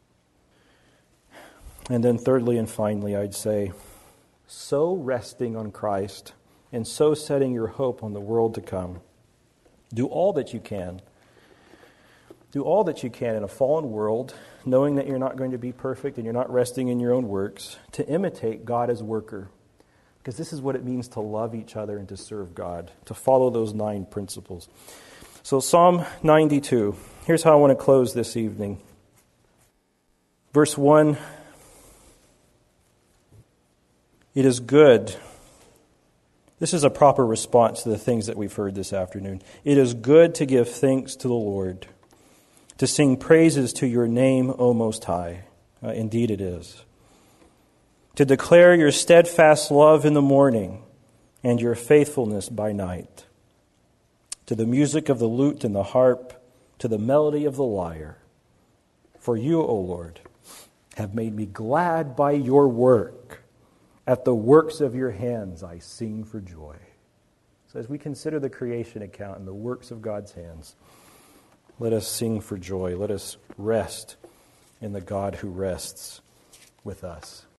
A: And then thirdly and finally, I'd say, so resting on Christ and so setting your hope on the world to come, do all that you can. Do all that you can in a fallen world, knowing that you're not going to be perfect and you're not resting in your own works, to imitate God as worker. Because this is what it means to love each other and to serve God, to follow those 9 principles. So Psalm 92, here's how I want to close this evening. Verse 1, it is good. This is a proper response to the things that we've heard this afternoon. It is good to give thanks to the Lord, to sing praises to your name, O Most High. Indeed it is. To declare your steadfast love in the morning and your faithfulness by night. To the music of the lute and the harp, to the melody of the lyre. For you, O Lord, have made me glad by your work. At the works of your hands I sing for joy. So as we consider the creation account and the works of God's hands, let us sing for joy. Let us rest in the God who rests with us.